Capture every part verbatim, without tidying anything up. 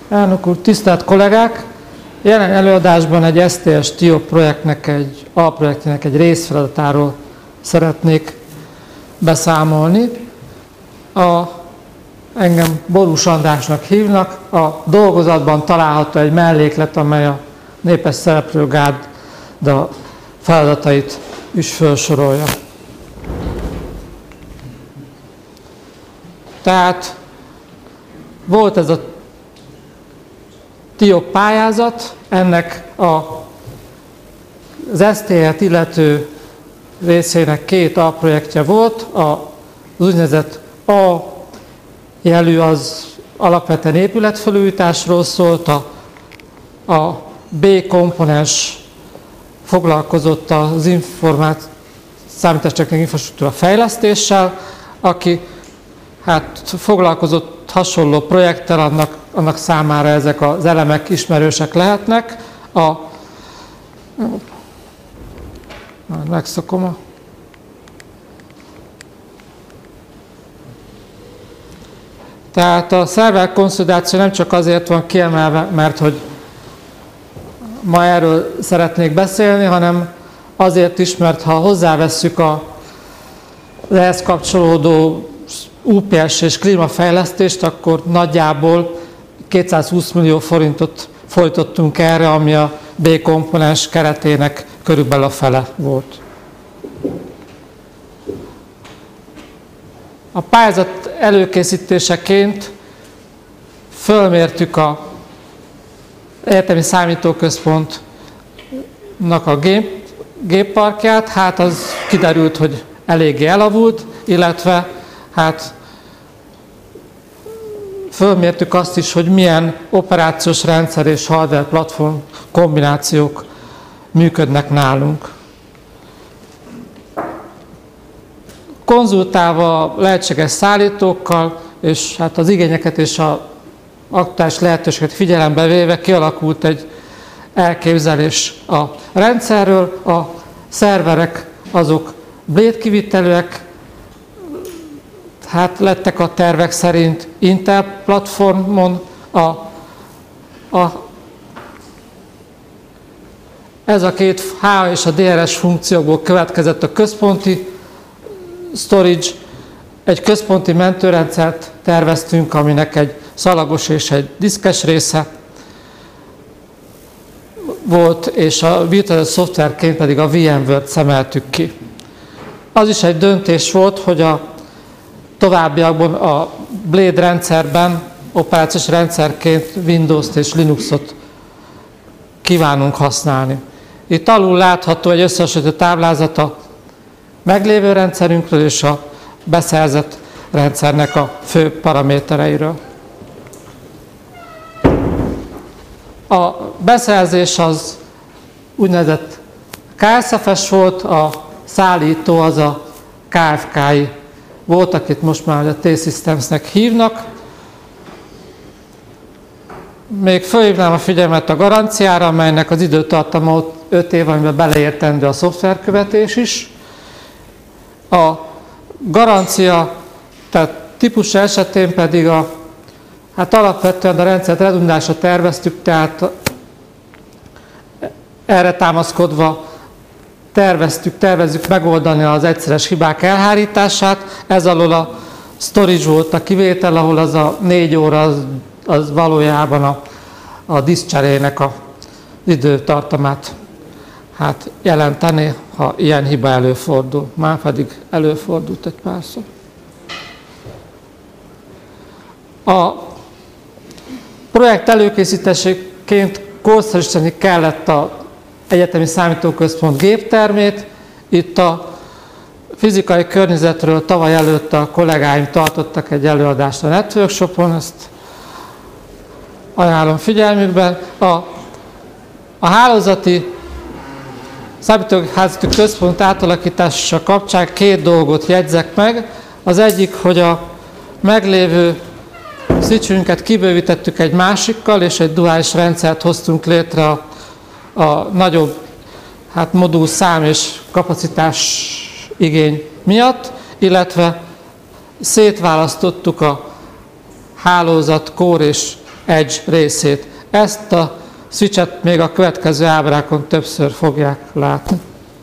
Elnök úr, tisztelt kollégák! Jelen előadásban egy es té es TIOP projektnek, egy alprojektjének egy részfeladatáról szeretnék beszámolni. A, engem Borús Andrásnak hívnak. A dolgozatban található egy melléklet, amely a népes szereplőgárda feladatait is felsorolja. Tehát volt ez a TIOP pályázat, ennek a, az es té é-et illető részének két alprojektje volt, az úgynevezett A jelű az alapvetően épületfelújításról szólt, a, a B komponens foglalkozott az információ számítástechnikai infrastruktúra fejlesztéssel, aki hát foglalkozott hasonló projekttel, annak, annak számára ezek az elemek ismerősek lehetnek. A, megszokom a Tehát a szerver konszolidáció nem csak azért van kiemelve, mert hogy ma erről szeretnék beszélni, hanem azért is, mert ha hozzávesszük a ehhez kapcsolódó u pé es és klímafejlesztést, akkor nagyjából kétszázhúsz millió forintot fordítottunk erre, ami a B komponens keretének körülbelül a fele volt. A pályázat előkészítéseként fölmértük a egyetemi számítóközpontnak a gép, gépparkját, hát az kiderült, hogy eléggé elavult, illetve hát fölmértük azt is, hogy milyen operációs rendszer és hardware platform kombinációk működnek nálunk. Konzultálva lehetséges szállítókkal, és hát az igényeket és az aktuális lehetőséget figyelembe véve kialakult egy elképzelés a rendszerről. A szerverek azok Blade kivitelőek, hát lettek a tervek szerint Intel platformon, a, a, ez a két H és a dé er es funkciókból következett a központi storage. Egy központi mentőrendszert terveztünk, aminek egy szalagos és egy diszkes része volt, és a virtuális szoftverként pedig a VMware-t szemeltük ki. Az is egy döntés volt, hogy a továbbiakban a Blade rendszerben operációs rendszerként Windows-t és Linuxot kívánunk használni. Itt alul látható egy összehasonlító táblázat a meglévő rendszerünkről és a beszerzett rendszernek a fő paramétereiről. A beszerzés az úgynevezett ká es ef-es volt, a szállító az a ká ef ká-i volt, akit most már a T-Systemsnek hívnak. Még fölhívnám a figyelmet a garanciára, amelynek az időtartama öt év, amiben beleértendő a szoftverkövetés is. A garancia, tehát típus esetén pedig a, hát alapvetően a rendszert redundánsra terveztük, tehát erre támaszkodva terveztük, tervezzük megoldani az egyszeres hibák elhárítását. Ez alól a storage volt a kivétel, ahol az a négy óra az, az valójában a, a diszcserének az időtartamát hát jelenteni, ha ilyen hiba előfordul. Már pedig előfordult egy párszor. A projekt előkészítéseként korszerűsíteni kellett az egyetemi számítóközpont géptermét. Itt a fizikai környezetről tavaly előtt a kollégáim tartottak egy előadást a Networkshopon, ezt ajánlom figyelmükben. A, a hálózati számítógépházi központ átalakítása kapcsán két dolgot jegyzek meg. Az egyik, hogy a meglévő switchünket kibővítettük egy másikkal, és egy duális rendszert hoztunk létre a, a nagyobb hát modul szám és kapacitás igény miatt, illetve szétválasztottuk a hálózat core és Edge részét. Ezt a switchet még a következő ábrákon többször fogják látni.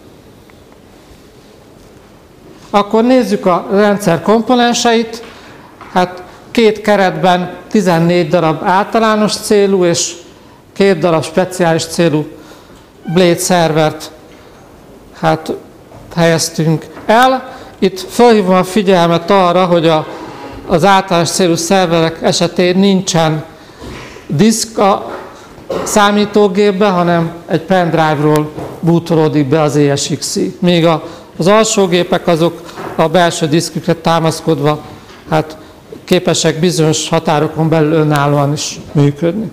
Akkor nézzük a rendszer komponenseit. Hát két keretben tizennégy darab általános célú és két darab speciális célú Blade szervert hát helyeztünk el. Itt felhívom a figyelmet arra, hogy a, az általános célú szerverek esetén nincsen diszk a számítógépbe, hanem egy pendrive-ról bootolódik be az E S X i. Míg a, az alsó gépek azok a belső diszkükre támaszkodva hát képesek bizonyos határokon belül önállóan is működni.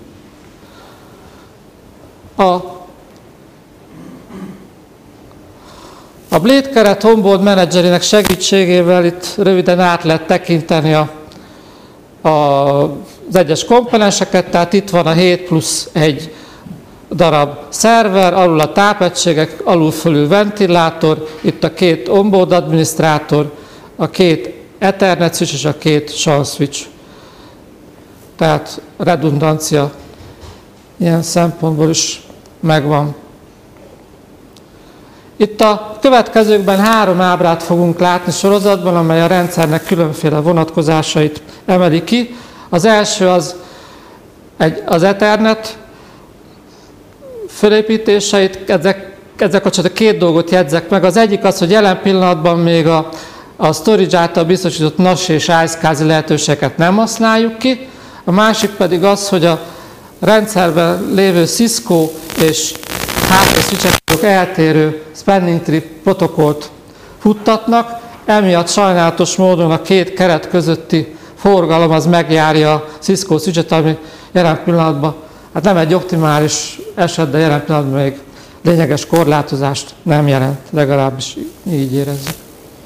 A A Blade keret onboard menedzserének segítségével itt röviden át lehet tekinteni a, a, az egyes komponenseket, tehát itt van a hét plusz egy darab szerver, alul a tápegységek, alul fölül ventilátor, itt a két onboard adminisztrátor, a két Ethernet switch és a két S A N switch. Tehát redundancia ilyen szempontból is megvan. Itt a következőkben három ábrát fogunk látni sorozatban, amely a rendszernek különféle vonatkozásait emeli ki. Az első az egy, az Ethernet fölépítéseit, ezek, ezek kapcsolatban két dolgot jegyzek meg. Az egyik az, hogy jelen pillanatban még a, a storage által biztosított N A S és iSCSI lehetőségeket nem használjuk ki. A másik pedig az, hogy a rendszerben lévő Cisco és hardware switchek eltérő spanning tree protokollt futtatnak, emiatt sajnálatos módon a két keret közötti forgalom az megjárja a Cisco switchet, ami jelen pillanatban, hát nem egy optimális eset, de jelen pillanatban még lényeges korlátozást nem jelent, legalábbis így érezzük.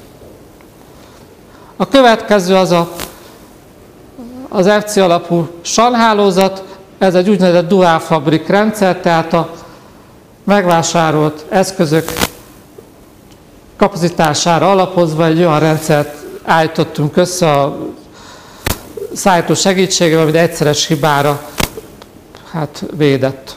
A következő az a, az F C alapú S A N hálózat, ez egy úgynevezett dual fabrik rendszer, tehát a megvásárolt eszközök kapacitására alapozva egy olyan rendszert állítottunk össze a szállító segítségével, amit egyszeres hibára hát, védett.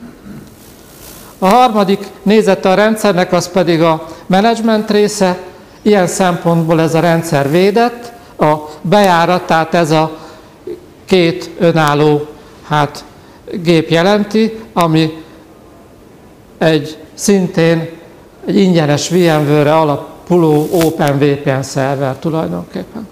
A harmadik nézete a rendszernek az pedig a menedzsment része, ilyen szempontból ez a rendszer védett, a bejárat, tehát ez a két önálló hát, gép jelenti, ami egy szintén egy ingyenes VMware-re alapuló OpenVPN szerver tulajdonképpen.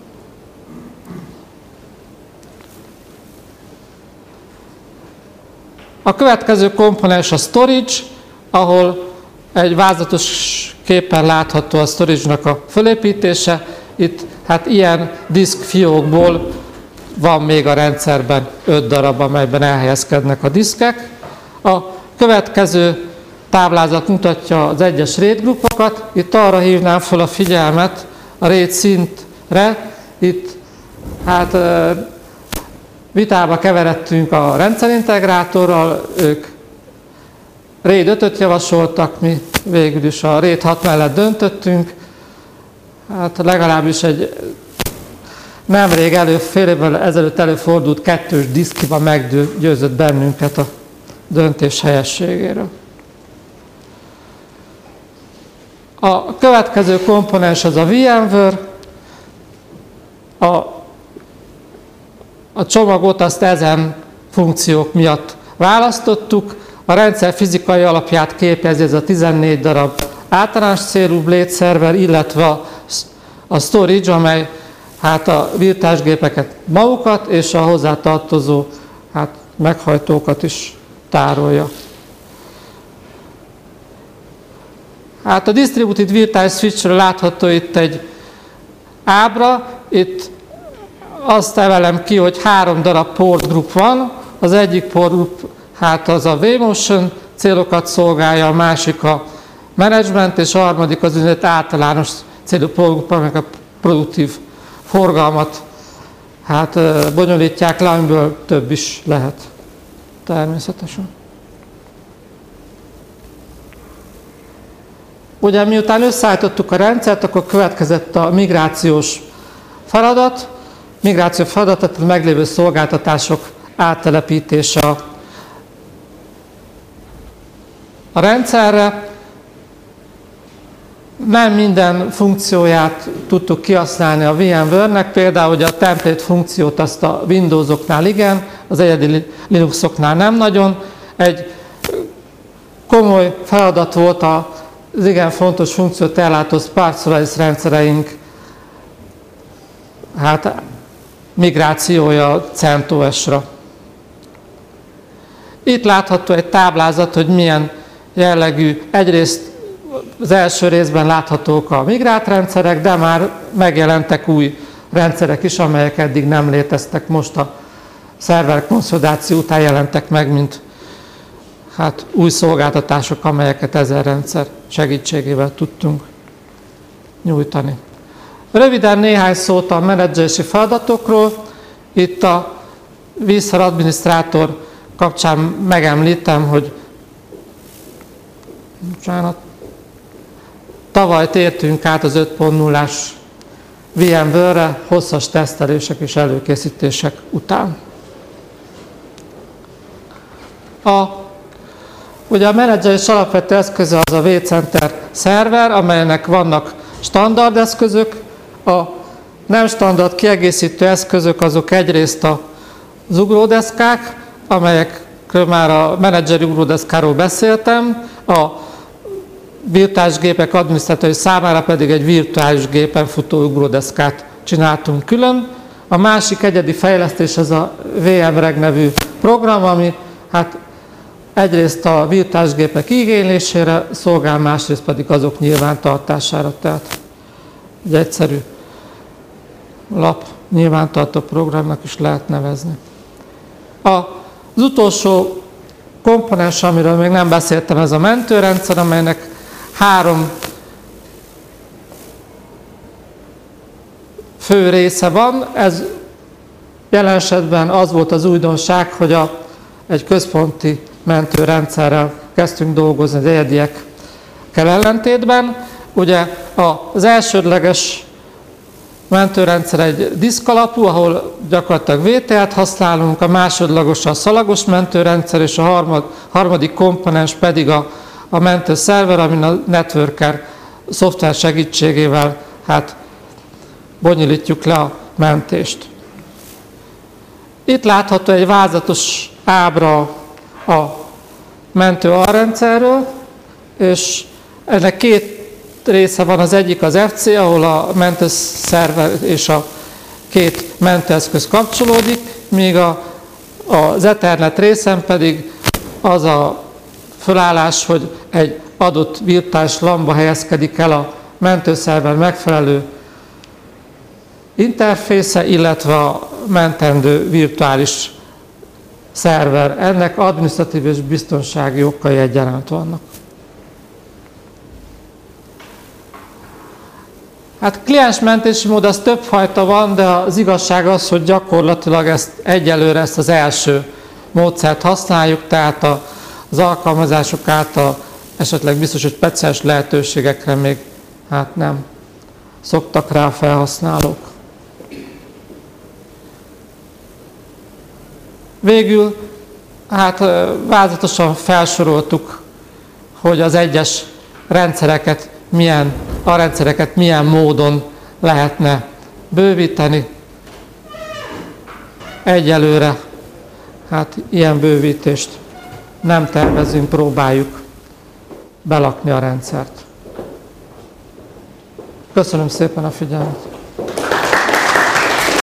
A következő komponens a storage, ahol egy vázlatos képen látható a storage-nak a fölépítése. Itt hát ilyen diszk fiókból van még a rendszerben öt darab, amelyben elhelyezkednek a diszkek. A következő táblázat mutatja az egyes RAID-grupokat. Itt arra hívnám fel a figyelmet a RAID szintre. Itt hát vitába keveredtünk a rendszerintegrátorral, ők RAID ötöt javasoltak, mi végül is a RAID hat mellett döntöttünk. Hát legalábbis egy nemrég elő, fél évvel ezelőtt előfordult kettős diszkiba meggyőzött bennünket a döntés helyességéről. A következő komponens az a VMware. A, a csomagot azt ezen funkciók miatt választottuk. A rendszer fizikai alapját képezi ez a tizennégy darab általános célú Blade szerver, illetve a, a storage, amely hát a virtuális gépeket magukat és a hozzátartozó hát, meghajtókat is tárolja. Hát a Distributed Virtual Switchről látható itt egy ábra, itt azt emelem ki, hogy három darab port group van, az egyik port group hát az a vMotion célokat szolgálja, a másik a management, és a harmadik az úgynevezett általános célú port group, amelyek a produktív forgalmat hát bonyolítják le, amiből több is lehet természetesen. Ugye miután összeállítottuk a rendszert, akkor következett a migrációs feladat. Migráció feladat, tehát a meglévő szolgáltatások áttelepítése a, a rendszerre. Nem minden funkcióját tudtuk kihasználni a VMware-nek, például hogy a template funkciót azt a Windowsoknál igen, az egyedi Linuxoknál nem nagyon. Egy komoly feladat volt az igen fontos funkciót ellátó Spark Solaris rendszereink hát, migrációja CentOS-ra. Itt látható egy táblázat, hogy milyen jellegű, egyrészt az első részben láthatók a migrált rendszerek, de már megjelentek új rendszerek is, amelyek eddig nem léteztek, most a szerver konszolidáció után jelentek meg, mint hát, új szolgáltatások, amelyeket ezen rendszer segítségével tudtunk nyújtani. Röviden néhány szót a menedzselési feladatokról. Itt a vSphere adminisztrátor kapcsán megemlítem, hogy bocsánat, tavaly tértünk át az öt pont nullás VMware-re hosszas tesztelések és előkészítések után. A, ugye a menedzselés alapvető eszköze az a vCenter szerver, amelynek vannak standard eszközök. A nem standard kiegészítő eszközök azok egyrészt az ugródeszkák, amelyekről már a menedzseri ugródeszkáról beszéltem, a virtuális gépek adminisztrátori számára pedig egy virtuális gépen futó ugródeszkát csináltunk külön. A másik egyedi fejlesztés az a VMreg nevű program, ami hát egyrészt a virtuális gépek igénylésére szolgál, másrészt pedig azok nyilvántartására, tehát egy egyszerű lap nyilvántartó programnak is lehet nevezni. Az utolsó komponens, amiről még nem beszéltem, ez a mentőrendszer, amelynek három fő része van. Ez jelen esetben az volt az újdonság, hogy a, egy központi mentőrendszerrel kezdtünk dolgozni az egyediekkel ellentétben. Ugye az elsődleges mentőrendszer egy diszk alapú, ahol gyakorlatilag vé té el-t használunk, a másodlagos a szalagos mentőrendszer, és a harmad, harmadik komponens pedig a, a mentőszerver, amin a networker szoftver segítségével hát, bonyolítjuk le a mentést. Itt látható egy vázlatos ábra a mentő alrendszerről, és ennek két része van, az egyik az ef cé, ahol a mentőszerver és a két mentőeszköz kapcsolódik, míg a, az Ethernet részen pedig az a fölállás, hogy egy adott virtuális lamba helyezkedik el a mentőszerver megfelelő interfésze, illetve a mentendő virtuális szerver. Ennek adminisztratív és biztonsági okai egyaránt vannak. Hát kliensmentési mód az többfajta van, de az igazság az, hogy gyakorlatilag ezt egyelőre ezt az első módszert használjuk, tehát az alkalmazások által esetleg biztos, hogy speciális lehetőségekre még hát nem szoktak rá a felhasználók. Végül hát vázlatosan felsoroltuk, hogy az egyes rendszereket milyen, a rendszereket milyen módon lehetne bővíteni. Egyelőre hát ilyen bővítést nem tervezünk, próbáljuk belakni a rendszert. Köszönöm szépen a figyelmet!